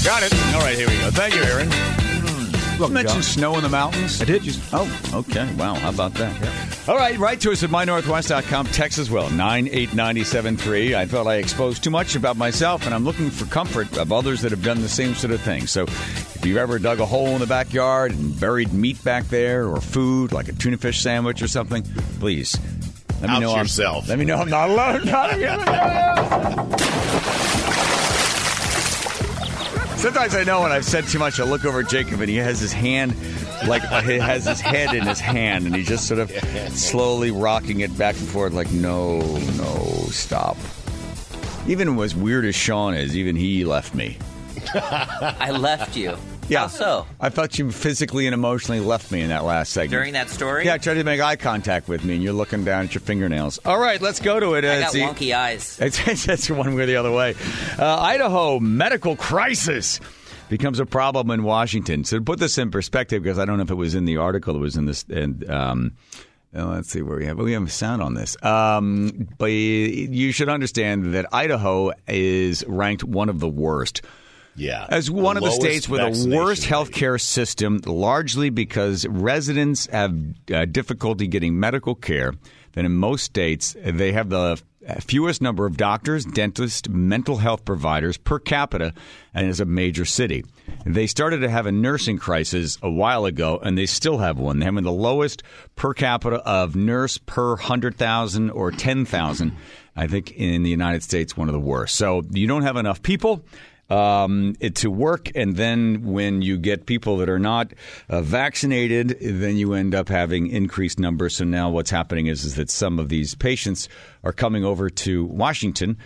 Got it. All right, here we go. Thank you, Aaron. You mentioned snow in the mountains? I did. Okay. Wow, how about that? Yeah. All right, write to us at mynorthwest.com. Text as well, 98973. I felt I exposed too much about myself, and I'm looking for comfort of others that have done the same sort of thing. So if you've ever dug a hole in the backyard and buried meat back there or food, like a tuna fish sandwich or something, please let me know. Let me know I'm not alone. Sometimes I know when I've said too much, I look over at Jacob and he has his hand, like he has his head in his hand, and he's just sort of slowly rocking it back and forth like, no, stop. Even as weird as Sean is, even he left me. I left you. Yeah. How so? I thought you physically and emotionally left me in that last segment. During that story? Yeah, I tried to make eye contact with me, and you're looking down at your fingernails. All right, let's go to it. I got wonky eyes. That's one way or the other way. Idaho medical crisis becomes a problem in Washington. So to put this in perspective, because I don't know if it was in the article, it was in this, and let's see where we have a sound on this. But you should understand that Idaho is ranked one of the worst. Yeah. As one of the states with the worst health care system, largely because residents have difficulty getting medical care. Then in most states, they have the fewest number of doctors, dentists, mental health providers per capita, and is a major city. They started to have a nursing crisis a while ago, and they still have one. They have the lowest per capita of nurse per 100,000 or 10,000. I think in the United States, one of the worst. So you don't have enough people to work, and then when you get people that are not vaccinated, then you end up having increased numbers. So now what's happening is that some of these patients are coming over to Washington,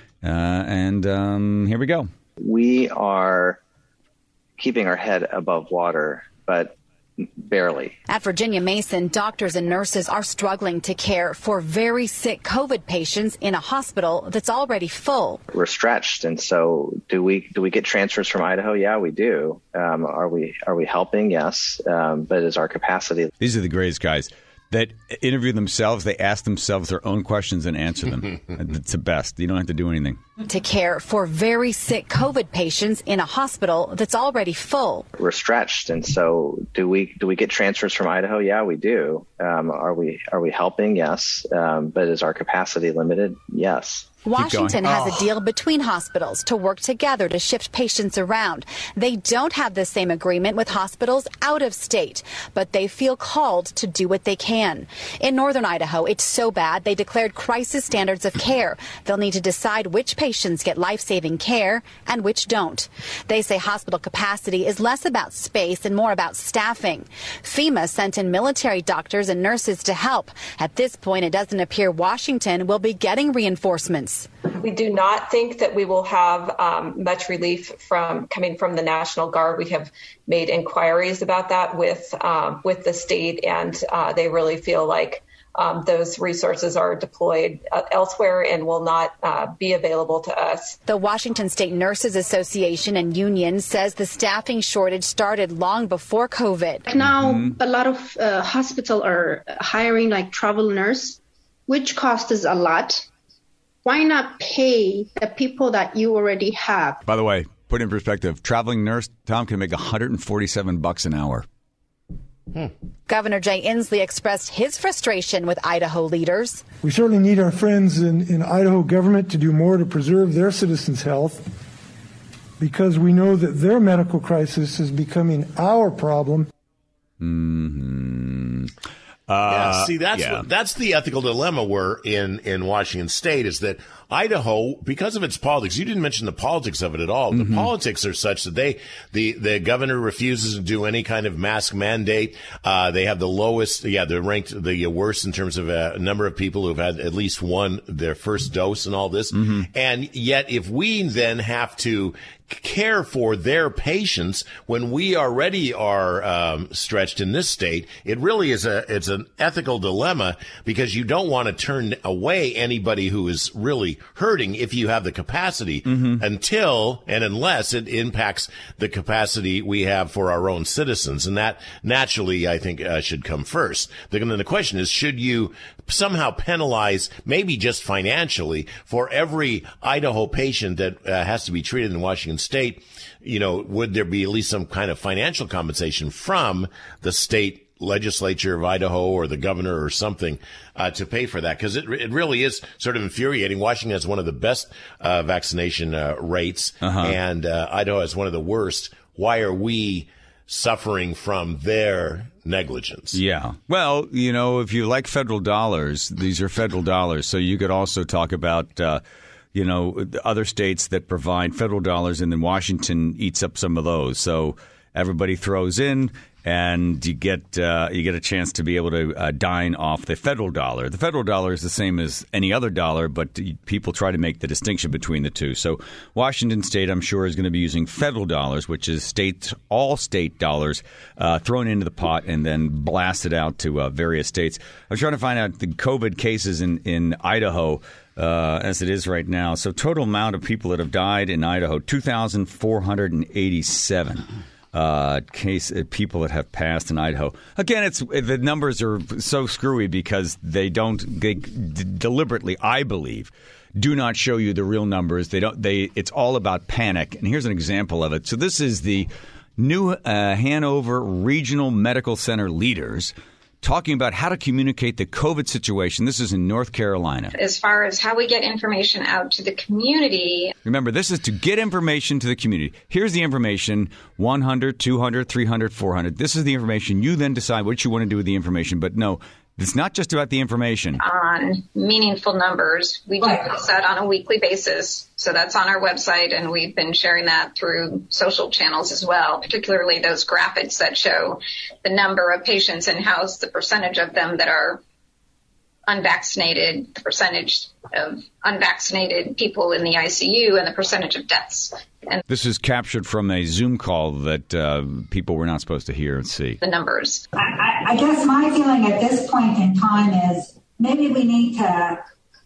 and here we go. We are keeping our head above water, but barely. At Virginia Mason, doctors and nurses are struggling to care for very sick COVID patients in a hospital that's already full. We're stretched, and so do we get transfers from Idaho? Yeah, we do. Are we helping? Yes, but is our capacity? These are the greatest guys that interview themselves. They ask themselves their own questions and answer them. It's the best. You don't have to do anything. To care for very sick COVID patients in a hospital that's already full. We're stretched, and so do we get transfers from Idaho? Yeah, we do. Are we helping? Yes, but is our capacity limited? Yes. Washington has a deal between hospitals to work together to shift patients around. They don't have the same agreement with hospitals out of state, but they feel called to do what they can. In northern Idaho, it's so bad they declared crisis standards of care. They'll need to decide which patients get life-saving care and which don't. They say hospital capacity is less about space and more about staffing. FEMA sent in military doctors and nurses to help. At this point, it doesn't appear Washington will be getting reinforcements. We do not think that we will have much relief coming from the National Guard. We have made inquiries about that with the state, and they really feel like those resources are deployed elsewhere and will not be available to us. The Washington State Nurses Association and union says the staffing shortage started long before COVID. Now, a lot of hospitals are hiring like travel nurse, which costs a lot. Why not pay the people that you already have? By the way, put in perspective, traveling nurse, Tom, can make $147 an hour. Governor Jay Inslee expressed his frustration with Idaho leaders. We certainly need our friends in Idaho government to do more to preserve their citizens' health, because we know that their medical crisis is becoming our problem. That's the ethical dilemma we're in Washington State, is that Idaho, because of its politics, you didn't mention the politics of it at all. The politics are such that the governor refuses to do any kind of mask mandate. They have the lowest, they're ranked the worst in terms of a number of people who've had at least their first dose and all this. And yet, if we then have to care for their patients when we already are stretched in this state, it really is it's an ethical dilemma, because you don't want to turn away anybody who is really hurting if you have the capacity until and unless it impacts the capacity we have for our own citizens. And that naturally, I think, should come first. Then the question is, should you somehow penalize, maybe just financially, for every Idaho patient that has to be treated in Washington State, would there be at least some kind of financial compensation from the state legislature of Idaho or the governor or something to pay for that? Because it really is sort of infuriating. Washington has one of the best vaccination rates, and Idaho has one of the worst. Why are we suffering from their negligence? Yeah. Well, if you like federal dollars, these are federal dollars. So you could also talk about other states that provide federal dollars, and then Washington eats up some of those. So everybody throws in, and you get a chance to be able to dine off the federal dollar. The federal dollar is the same as any other dollar, but people try to make the distinction between the two. So Washington State, I'm sure, is going to be using federal dollars, which is all state dollars thrown into the pot and then blasted out to various states. I'm trying to find out the COVID cases in Idaho as it is right now. So total amount of people that have died in Idaho, 2,487. People that have passed in Idaho. Again, the numbers are so screwy because they deliberately, I believe, do not show you the real numbers. It's all about panic. And here's an example of it. So this is the New Hanover Regional Medical Center leaders talking about how to communicate the COVID situation. This is in North Carolina. As far as how we get information out to the community. Remember, this is to get information to the community. Here's the information, 100, 200, 300, 400. This is the information. You then decide what you want to do with the information. But no, it's not just about the information. On meaningful numbers. We do that on a weekly basis. So that's on our website, and we've been sharing that through social channels as well, particularly those graphics that show the number of patients in-house, the percentage of them that are unvaccinated, the percentage of unvaccinated people in the ICU, and the percentage of deaths. And this is captured from a Zoom call that people were not supposed to hear and see. The numbers. I guess my feeling at this point in time is maybe we need to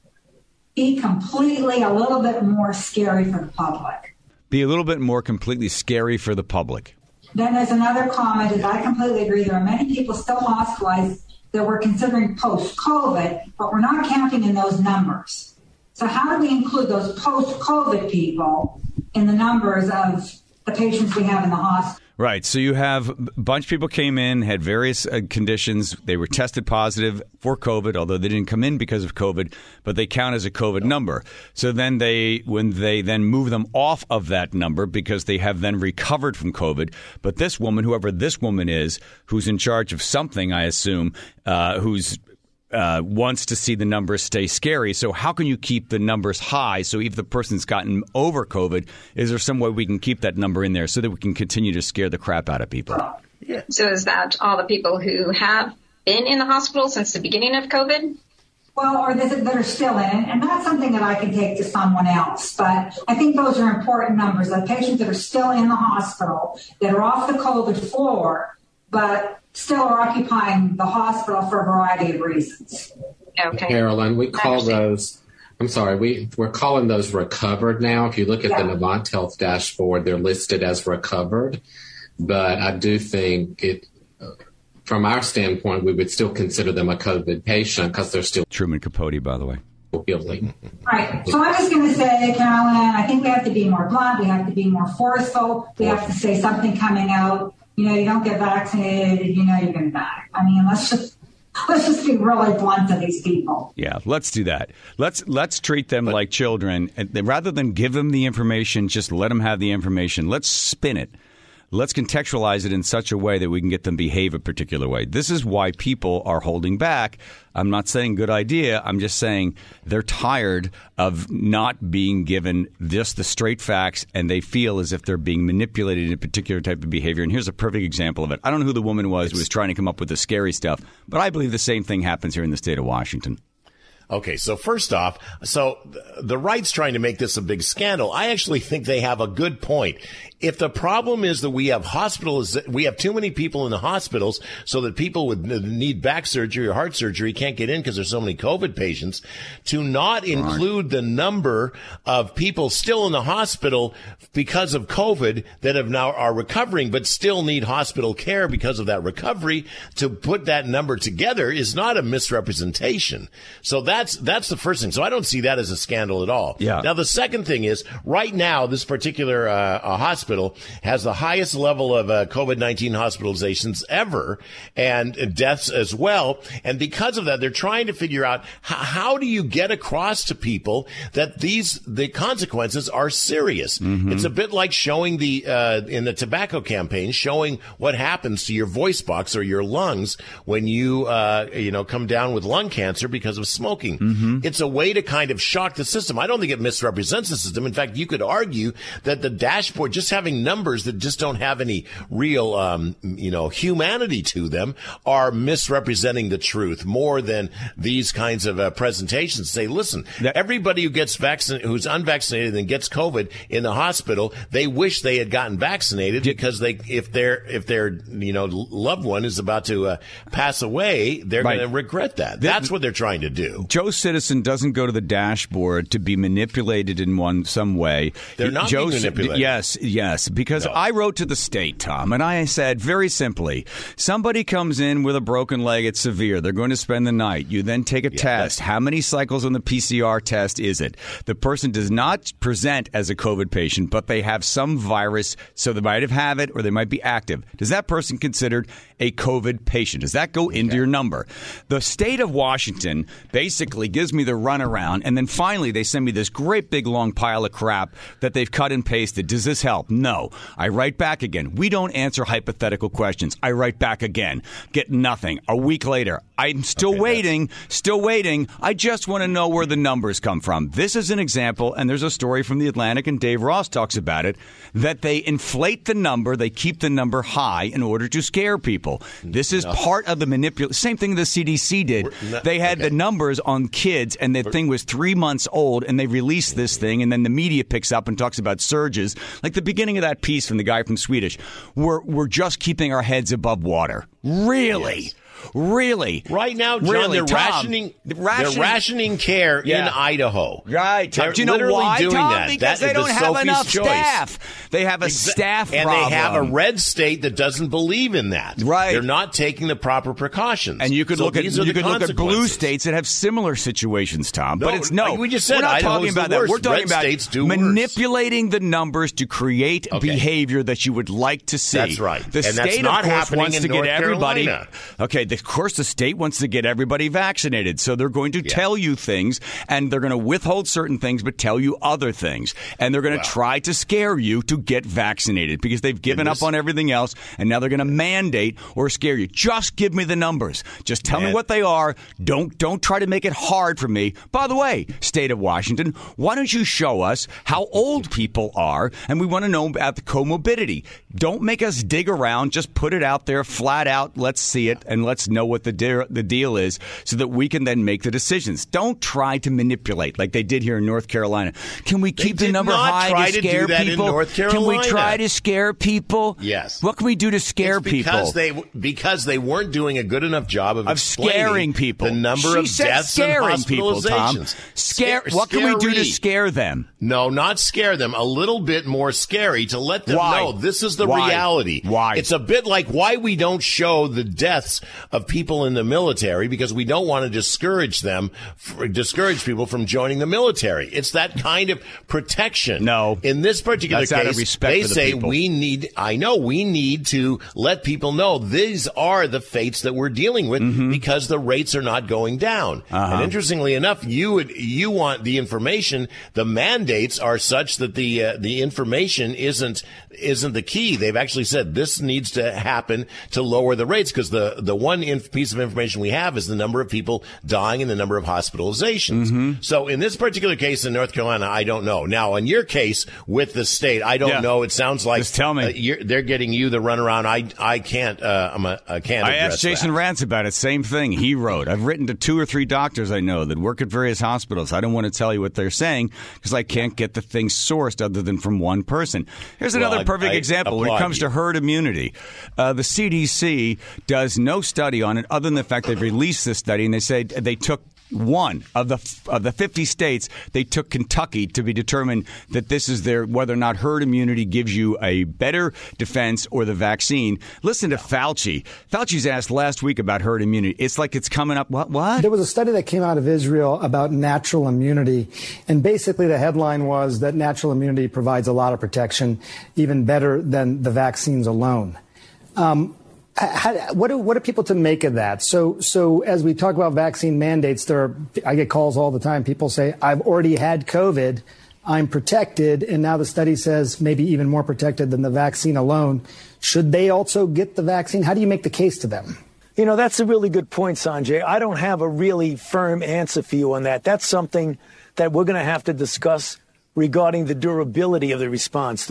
be completely a little bit more scary for the public. Be a little bit more completely scary for the public. Then there's another comment, is I completely agree. There are many people still hospitalized that we're considering post-COVID, but we're not counting in those numbers. So how do we include those post-COVID people in the numbers of the patients we have in the hospital? Right. So you have a bunch of people came in, had various conditions. They were tested positive for COVID, although they didn't come in because of COVID, but they count as a COVID number. So then when they then move them off of that number because they have then recovered from COVID. But this woman, whoever this woman is, who's in charge of something, I assume, who's wants to see the numbers stay scary. So how can you keep the numbers high? So if the person's gotten over COVID, is there some way we can keep that number in there so that we can continue to scare the crap out of people? Yeah. So is that all the people who have been in the hospital since the beginning of COVID? Well, or that are still in it. And that's something that I can take to someone else. But I think those are important numbers. The patients that are still in the hospital, that are off the COVID floor, but still are occupying the hospital for a variety of reasons. Okay. Carolyn, we call those, we're calling those recovered now. If you look at the Novant Health dashboard, they're listed as recovered. But I do think from our standpoint, we would still consider them a COVID patient because they're still Truman Capote, by the way. Guilty. Right. So I'm just going to say, Carolyn, I think we have to be more blunt. We have to be more forceful. We have to say something coming out. You don't get vaccinated, you're going to die. I mean, let's just be really blunt to these people. Yeah, let's do that. Let's treat them like children. Rather than give them the information, just let them have the information. Let's spin it. Let's contextualize it in such a way that we can get them behave a particular way. This is why people are holding back. I'm not saying good idea. I'm just saying they're tired of not being given just the straight facts, and they feel as if they're being manipulated in a particular type of behavior. And here's a perfect example of it. I don't know who the woman was who was trying to come up with the scary stuff, but I believe the same thing happens here in the state of Washington. Okay, so first off, the right's trying to make this a big scandal. I actually think they have a good point. if the problem is that we have we have too many people in the hospitals so that people would need back surgery or heart surgery can't get in because there's so many COVID patients, to not include the number of people still in the hospital because of COVID that are recovering but still need hospital care because of that recovery, to put that number together is not a misrepresentation. So that's the first thing. So I don't see that as a scandal at all. Yeah. Now, the second thing is, right now, this particular hospital has the highest level of COVID-19 hospitalizations ever, and deaths as well. And because of that, they're trying to figure out how do you get across to people that the consequences are serious. Mm-hmm. It's a bit like showing in the tobacco campaign, showing what happens to your voice box or your lungs when you come down with lung cancer because of smoking. Mm-hmm. It's a way to kind of shock the system. I don't think it misrepresents the system. In fact, you could argue that the dashboard, just having numbers that just don't have any real, humanity to them, are misrepresenting the truth more than these kinds of presentations. Say, listen, everybody who gets who's unvaccinated and gets COVID in the hospital, they wish they had gotten vaccinated because if their loved one is about to pass away, they're going to regret that. That's what they're trying to do. Joe Citizen doesn't go to the dashboard to be manipulated in some way. They're not being manipulated. Yes, because I wrote to the state, Tom, and I said very simply, somebody comes in with a broken leg, it's severe. They're going to spend the night. You then take a test. How many cycles on the PCR test is it? The person does not present as a COVID patient, but they have some virus, so they might have it or they might be active. Does that person considered a COVID patient? Does that go into your number? The state of Washington basically gives me the runaround, and then finally they send me this great big long pile of crap that they've cut and pasted. Does this help? No. I write back again. We don't answer hypothetical questions. I write back again. Get nothing. A week later, I'm still waiting. I just want to know where the numbers come from. This is an example, and there's a story from The Atlantic, and Dave Ross talks about it, that they inflate the number. They keep the number high in order to scare people. This is part of the manipulation. Same thing the CDC did. They had the numbers on kids, and the thing was 3 months old, and they released this thing, and then the media picks up and talks about surges. Like the beginning of that piece from the guy from Swedish. We're just keeping our heads above water. Really? Yes. Really? Right now, John, they're rationing care in Idaho. Right. They're Do you know why, doing Tom? that. Because they don't have enough staff. They have a staff problem. And they have a red state that doesn't believe in that. Right. They're not taking the proper precautions. And you could look at blue states that have similar situations, Tom. No, but it's we just said we're not Idaho's talking about the that. worst. We're talking red about states do manipulating the numbers to create behavior that you would like to see. That's right. The state, of course, wants to get everybody. Okay, of course, the state wants to get everybody vaccinated. So they're going to tell you things, and they're going to withhold certain things, but tell you other things. And they're going to try to scare you to get vaccinated because they've given up on everything else, and now they're going to mandate or scare you. Just give me the numbers. Just tell me what they are. Don't try to make it hard for me. By the way, state of Washington, why don't you show us how old people are, and we want to know about the comorbidity. Don't make us dig around. Just put it out there flat out. Let's see it, and let's know what the deal is so that we can then make the decisions. Don't try to manipulate like they did here in North Carolina. Can we keep the number high to scare people? In North Carolina. Can we try to scare people? Yes. What can we do to scare people? Because they weren't doing a good enough job of scaring people. The number of deaths and hospitalizations. What can we do to scare them? No, not scare them. A little bit more scary to let them know this is the reality. Why? It's a bit like why we don't show the deaths of people in the military, because we don't want to discourage people from joining the military. It's that kind of protection. No. In this particular case, out of respect they for the say people. we need to let people know these are the fates that we're dealing with because the rates are not going down. And interestingly enough, you want the information. The mandates are such that the information isn't the key. They've actually said this needs to happen to lower the rates, because the one piece of information we have is the number of people dying and the number of hospitalizations. So in this particular case in North Carolina, I don't know. Now, in your case with the state, I don't know. It sounds like just tell me. They're getting you the runaround. I can't. I can't. I asked Jason Rantz about it. Same thing. He wrote. I've written to 2 or 3 doctors I know that work at various hospitals. I don't want to tell you what they're saying because I can't get the thing sourced other than from one person. Here's another perfect example when it comes to herd immunity. The CDC does no study on it other than the fact they've released this study, and they say they took one of the 50 states. They took Kentucky to be determined that this is whether or not herd immunity gives you a better defense or the vaccine. Listen to Fauci. Fauci's asked last week about herd immunity. It's like it's coming up. What? There was a study that came out of Israel about natural immunity, and basically the headline was that natural immunity provides a lot of protection, even better than the vaccines alone. What are people to make of that? So as we talk about vaccine mandates, I get calls all the time. People say, I've already had COVID, I'm protected, and now the study says maybe even more protected than the vaccine alone. Should they also get the vaccine? How do you make the case to them? You know, that's a really good point, Sanjay. I don't have a really firm answer for you on that. That's something that we're going to have to discuss regarding the durability of the response.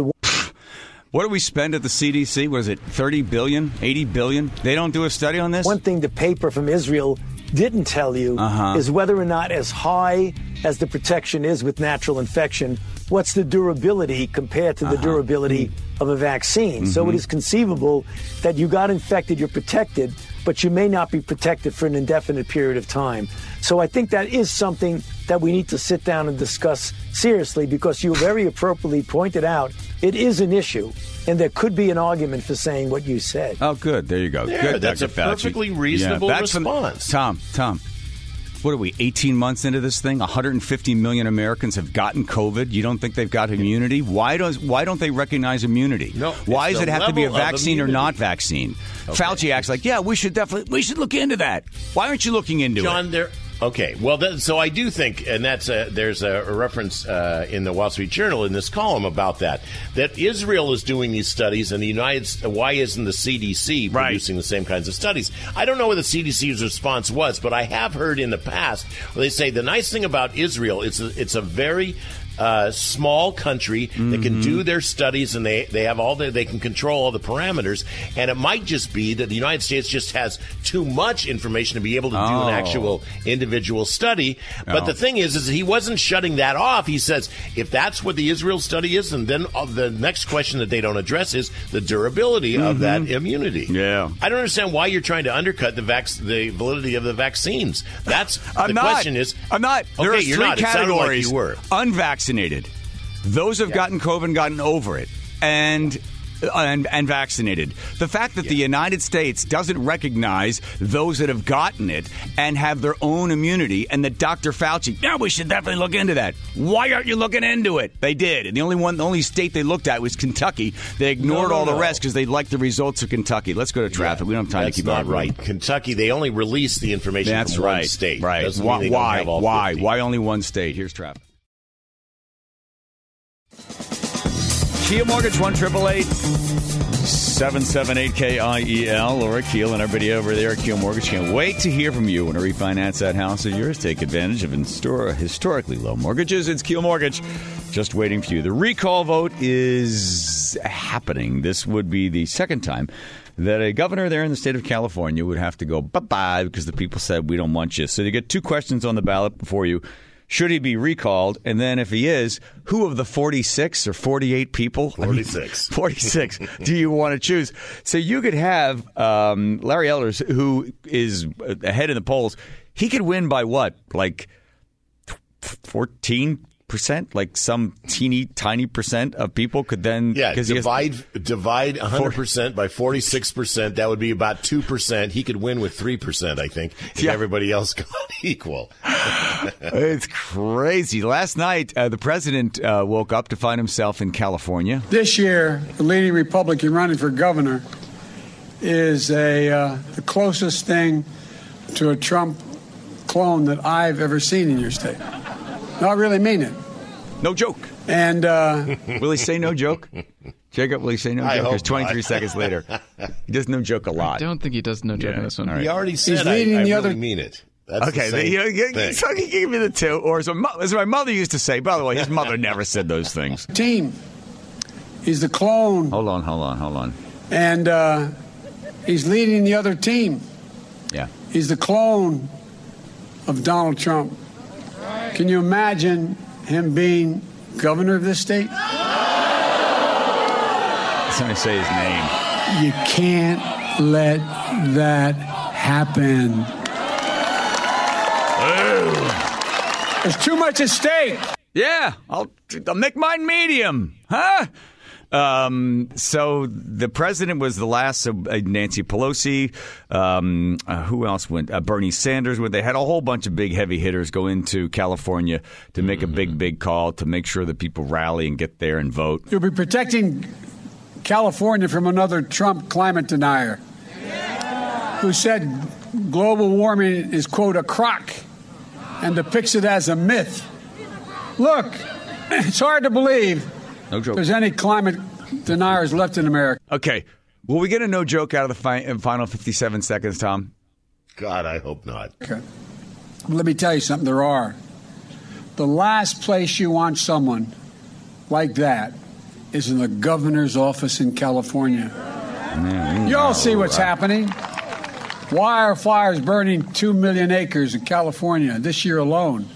What do we spend at the CDC? What is it, 30 billion, 80 billion? They don't do a study on this? One thing the paper from Israel didn't tell you is whether or not as high as the protection is with natural infection, what's the durability compared to the durability of a vaccine. So it is conceivable that you got infected, you're protected, but you may not be protected for an indefinite period of time. So I think that is something that we need to sit down and discuss seriously, because you very appropriately pointed out it is an issue, and there could be an argument for saying what you said. Oh, good. There you go. Yeah, good, that's Dr. a perfectly reasonable response. Tom, what are we, 18 months into this thing? 150 million Americans have gotten COVID. You don't think they've got immunity? Why don't they recognize immunity? No. Why does it have to be a vaccine or not vaccine? Okay. Fauci acts like, we should look into that. Why aren't you looking into it? Okay, well, so I do think, and there's a reference in the Wall Street Journal in this column about that Israel is doing these studies, and why isn't the CDC producing the same kinds of studies? I don't know what the CDC's response was, but I have heard in the past where they say the nice thing about Israel is it's a very small country that can do their studies, and they have they can control all the parameters, and it might just be that the United States just has too much information to be able to do an actual individual study. But the thing is he wasn't shutting that off. He says if that's what the Israel study is, and then the next question that they don't address is the durability of that immunity. Yeah, I don't understand why you're trying to undercut the validity of the vaccines. That's question is I'm not. There are you're 3 not. categories. It sounded like you were. Unvaccinated. Those have gotten COVID and gotten over it. And vaccinated. The fact that the United States doesn't recognize those that have gotten it and have their own immunity, and that Dr. Fauci, we should definitely look into that. Why aren't you looking into it? They did. And the only state they looked at was Kentucky. They ignored all the rest because they liked the results of Kentucky. Let's go to traffic. We don't have time to keep on. That's not right. Kentucky, they only released the information from one state. Right. Why? Why only one state? Here's traffic. Keel Mortgage, 1-888-778-KIEL. Laura Keel and everybody over there at Keel Mortgage can't wait to hear from you. Want to refinance that house of yours? Take advantage of historically low mortgages. It's Keel Mortgage, just waiting for you. The recall vote is happening. This would be the second time that a governor there in the state of California would have to go bye-bye because the people said, we don't want you. So you get 2 questions on the ballot before you. Should he be recalled? And then if he is, who of the 46 or 48 people? 46. 46 do you want to choose? So you could have Larry Elders, who is ahead in the polls. He could win by what? Like 14%? Like some teeny tiny percent of people could then divide 100% by 46%. That would be about 2%. He could win with 3%, I think, if everybody else got equal. It's crazy. Last night, the president woke up to find himself in California. This year, the leading Republican running for governor is the closest thing to a Trump clone that I've ever seen in your state. No, I really mean it. No joke. And will he say no joke? Jacob, will you say no joke? There's 23 seconds later. He does no joke a lot. I don't think he does no joke in this one. He already said I really mean it. That's okay, so he gave me the two. Or as my mother used to say, by the way, his mother never said those things. Team. He's the clone. Hold on. And he's leading the other team. Yeah. He's the clone of Donald Trump. Can you imagine him being governor of this state? Somebody say his name. You can't let that happen. There's too much at stake. Yeah, I'll make mine medium, huh? So the president was the last. So Nancy Pelosi, who else went? Bernie Sanders went. They had a whole bunch of big heavy hitters go into California to make a big call to make sure that people rally and get there and vote. You'll be protecting California from another Trump climate denier who said global warming is, quote, a crock and depicts it as a myth. Look, it's hard to believe there's any climate deniers left in America. Okay. Will we get a no joke out of the final 57 seconds, Tom? God, I hope not. Okay. Let me tell you something. There are. The last place you want someone like that is in the governor's office in California. You all see what's happening. Wildfires burning 2 million acres in California this year alone.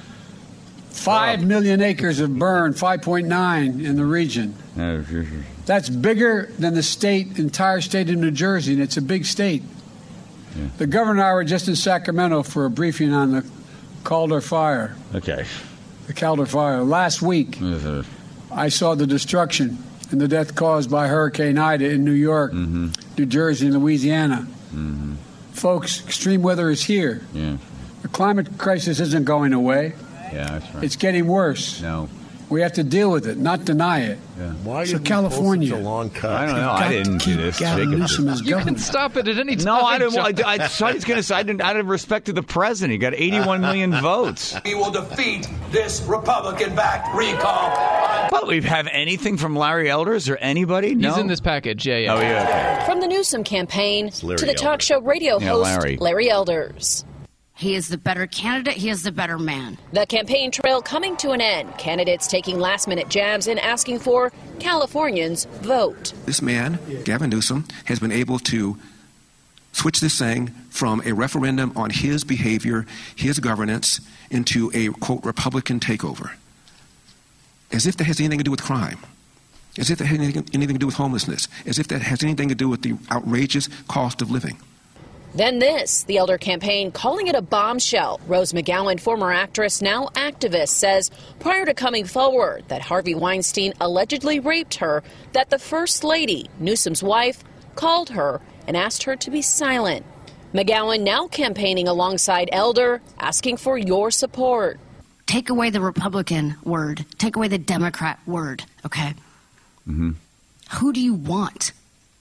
5 million acres have burned, 5.9 in the region. That's bigger than the entire state of New Jersey, and it's a big state. Yeah. The governor and I were just in Sacramento for a briefing on the Calder Fire. Okay. The Calder Fire. Last week, I saw the destruction and the death caused by Hurricane Ida in New York, New Jersey, and Louisiana. Folks, extreme weather is here. Yeah. The climate crisis isn't going away. Yeah, that's right. It's getting worse. No. We have to deal with it, not deny it. Yeah. Why so California, such a long cut? I don't know. I didn't do this. You can stop it at any time. No, I didn't. I was going to say, out of respect to the president, he got 81 million votes. We will defeat this Republican-backed recall. But we have anything from Larry Elders or anybody? No? He's in this package. Yeah. Oh, yeah. Okay. From the Newsom campaign to the talk show radio host, Larry Elders. He is the better candidate. He is the better man. The campaign trail coming to an end. Candidates taking last-minute jabs and asking for Californians vote. This man, Gavin Newsom, has been able to switch this thing from a referendum on his behavior, his governance, into a, quote, Republican takeover. As if that has anything to do with crime. As if that has anything to do with homelessness. As if that has anything to do with the outrageous cost of living. Then this, the Elder campaign calling it a bombshell. Rose McGowan, former actress, now activist, says prior to coming forward that Harvey Weinstein allegedly raped her, that the First Lady, Newsom's wife, called her and asked her to be silent. McGowan now campaigning alongside Elder, asking for your support. Take away the Republican word. Take away the Democrat word, okay? Who do you want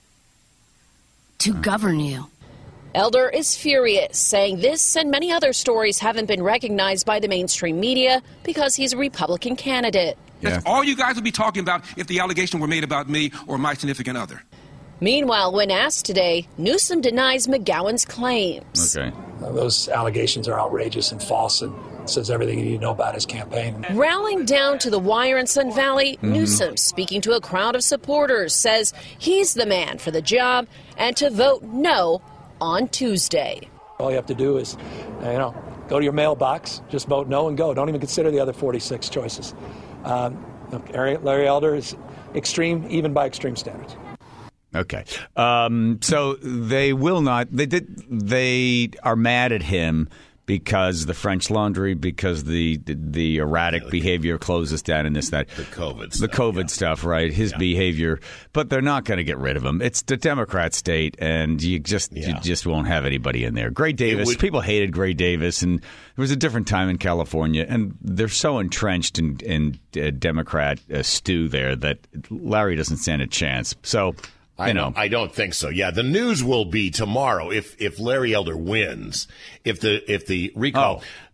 to govern you? Elder is furious, saying this and many other stories haven't been recognized by the mainstream media because he's a Republican candidate. That's all you guys would be talking about if the allegation were made about me or my significant other. Meanwhile, when asked today, Newsom denies McGowan's claims. Okay. Those allegations are outrageous and false and says everything you need to know about his campaign. Rallying down to the wire in Sun Valley, Newsom, speaking to a crowd of supporters, says he's the man for the job and to vote no on Tuesday. All you have to do is, go to your mailbox, just vote no and go. Don't even consider the other 46 choices. Larry Elder is extreme, even by extreme standards. Okay. So they will not. They are mad at him because the French Laundry, because the erratic behavior closes down and this, that. The COVID stuff, right? His behavior. But they're not going to get rid of him. It's the Democrat state, and you just won't have anybody in there. Gray Davis, people hated Gray Davis, and it was a different time in California, and they're so entrenched in Democrat stew there that Larry doesn't stand a chance. So... I don't think so. Yeah, the news will be tomorrow if Larry Elder wins, if the recall.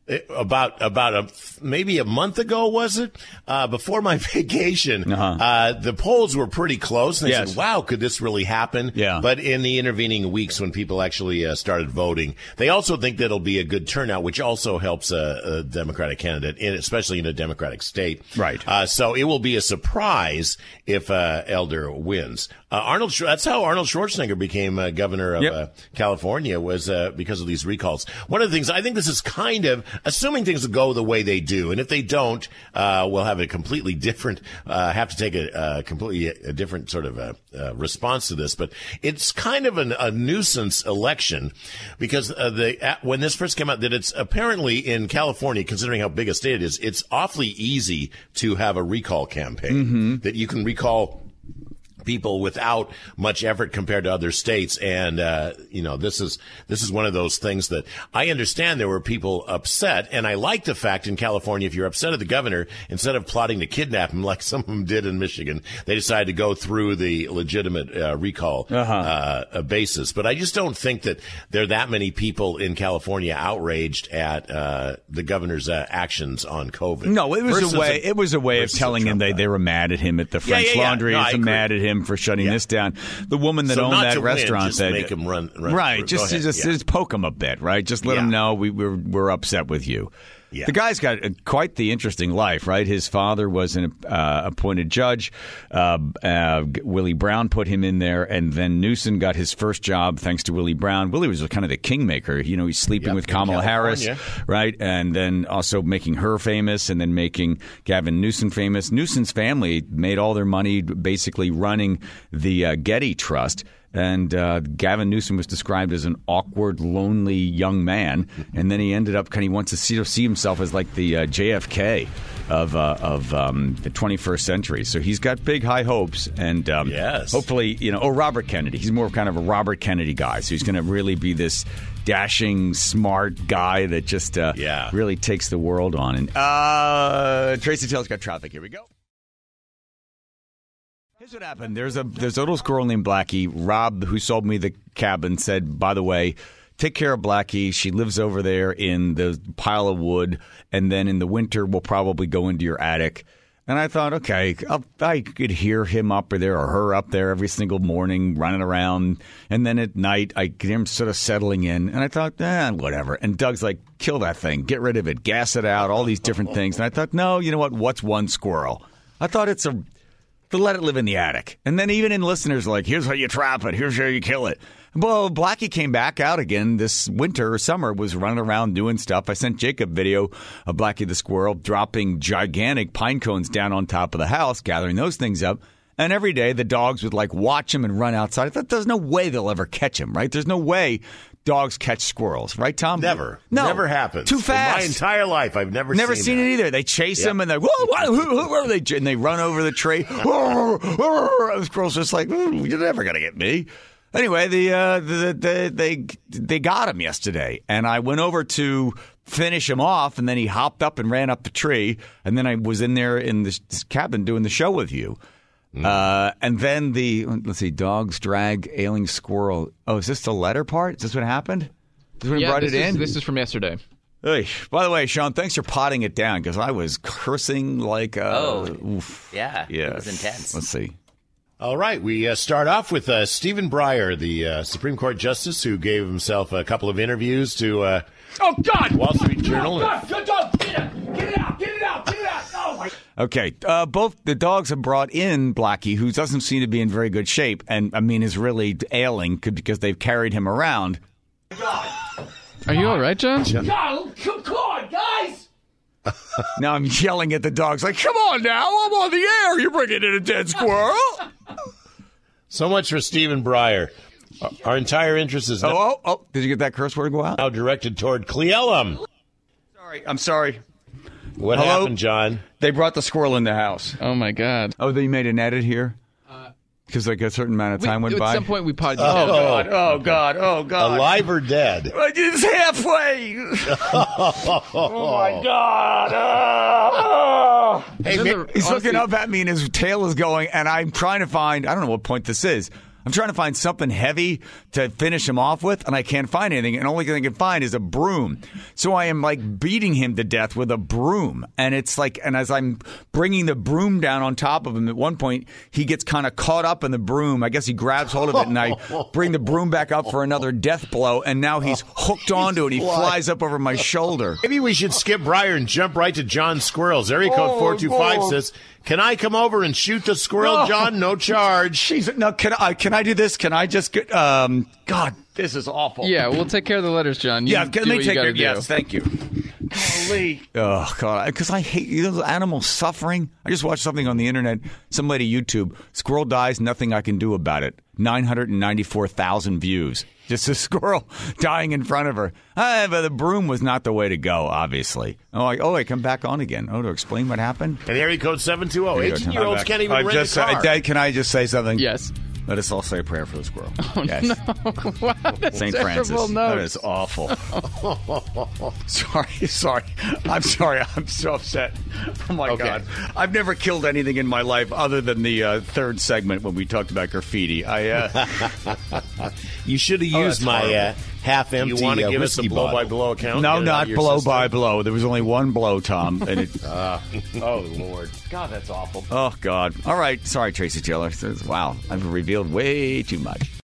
maybe a month ago, was it? Before my vacation, the polls were pretty close. And they said, wow, could this really happen? Yeah. But in the intervening weeks when people actually started voting, they also think that it'll be a good turnout, which also helps a Democratic candidate, especially in a Democratic state. Right. So it will be a surprise if Elder wins. That's how Arnold Schwarzenegger became governor of California, was because of these recalls. One of the things, I think this is kind of, assuming things will go the way they do, and if they don't, we'll have a completely different, have to take a completely different sort of response to this. But it's kind of a nuisance election because when this first came out, that it's apparently in California, considering how big a state it is, it's awfully easy to have a recall campaign that you can recall people without much effort compared to other states. And, this is one of those things that I understand there were people upset. And I like the fact in California, if you're upset at the governor, instead of plotting to kidnap him like some of them did in Michigan, they decided to go through the legitimate recall basis. But I just don't think that there are that many people in California outraged at the governor's actions on COVID. No, it was a way of telling him they were mad at him at the French Laundry. No, mad at him for shutting this down. The woman that owned that restaurant said, make him run right, just poke him a bit, right? Just let him know we're upset with you. Yeah. The guy's got quite the interesting life, right? His father was an appointed judge. Willie Brown put him in there, and then Newsom got his first job thanks to Willie Brown. Willie was kind of the kingmaker. He's sleeping with Kamala Harris, right? And then also making her famous, and then making Gavin Newsom famous. Newsom's family made all their money basically running the Getty Trust. And Gavin Newsom was described as an awkward, lonely young man. And then he ended up he wants to see himself as like the JFK of the 21st century. So he's got big, high hopes. And hopefully, Robert Kennedy. He's more kind of a Robert Kennedy guy. So he's going to really be this dashing, smart guy that just really takes the world on. And Tracy Taylor's got traffic. Here we go. Here's what happened. There's a little squirrel named Blackie. Rob, who sold me the cabin, said, by the way, take care of Blackie. She lives over there in the pile of wood, and then in the winter we'll probably go into your attic. And I thought, okay, I could hear him up there or her up there every single morning running around. And then at night, I could hear him sort of settling in. And I thought, whatever. And Doug's like, kill that thing. Get rid of it. Gas it out. All these different things. And I thought, no, you know what? What's one squirrel? I thought to let it live in the attic. And then even in listeners like, here's how you trap it. Here's how you kill it. Well, Blackie came back out again this winter or summer, was running around doing stuff. I sent Jacob video of Blackie the squirrel dropping gigantic pine cones down on top of the house, gathering those things up. And every day the dogs would watch him and run outside. I thought there's no way they'll ever catch him, right? There's no way dogs catch squirrels, right, Tom? Never. No. Never happens. Too fast. In my entire life, I've never seen it either. They chase him and they, and they run over the tree. The squirrel's just like, you're never going to get me. Anyway, they got him yesterday, and I went over to finish him off, and then he hopped up and ran up the tree, and then I was in there in this cabin doing the show with you. And then dogs drag ailing squirrel. Oh, is this the letter part? Is this what happened? This when brought it in? This is from yesterday. Hey, by the way, Sean, thanks for potting it down because I was cursing like oof. Yeah, it was intense. Let's see. All right, we start off with Stephen Breyer, the Supreme Court Justice, who gave himself a couple of interviews to Wall Street Journal. Get it out! Oh, my. Okay, both the dogs have brought in Blackie, who doesn't seem to be in very good shape, and is really ailing because they've carried him around. Are you all right, John? God, come on, guys! Now I'm yelling at the dogs like, come on now, I'm on the air. You're bringing in a dead squirrel. So much for Stephen Breyer. Our entire interest is now... Oh, did you get that curse word go out? Now directed toward Cle Elum. I'm sorry. What happened, John? They brought the squirrel in the house. Oh, my God. Oh, they made an edit here? Because a certain amount of time went by? At some point we potted Oh, God. Alive or dead? It's halfway. Oh, my God. Hey, he's looking up at me and his tail is going, and I'm trying to find, I don't know what point this is. I'm trying to find something heavy to finish him off with, and I can't find anything. And the only thing I can find is a broom. So I am like beating him to death with a broom. And it's like, and as I'm bringing the broom down on top of him, at one point, he gets kind of caught up in the broom. I guess he grabs hold of it, and I bring the broom back up for another death blow. And now he's hooked onto it. He flies up over my shoulder. Maybe we should skip Breyer and jump right to John Squirrels. Area code 425 says, can I come over and shoot the squirrel, John? No charge. No, can I do this? Can I just get, God, this is awful. Yeah, we'll take care of the letters, John. Let me take care. Yes, thank you. Golly. Oh, God, because I hate animals suffering. I just watched something on the internet, some lady YouTube, squirrel dies, nothing I can do about it. 994,000 views. Just a squirrel dying in front of her. But the broom was not the way to go, obviously. I come back on again. To explain what happened? And area code 720. 18-year-olds can't even rent a car. Dad, can I just say something? Yes. Let us all say a prayer for the squirrel. Oh, yes. No. Wow, St. Francis. Notes. That is awful. Sorry. I'm sorry. I'm so upset. Oh, my God. I've never killed anything in my life other than the third segment when we talked about graffiti. You should have used my half-empty You want to give us a blow-by-blow account? No, not blow-by-blow. There was only one blow, Tom. And oh, Lord. God, that's awful. Oh, God. All right. Sorry, Tracy Taylor. Wow. I've revealed way too much.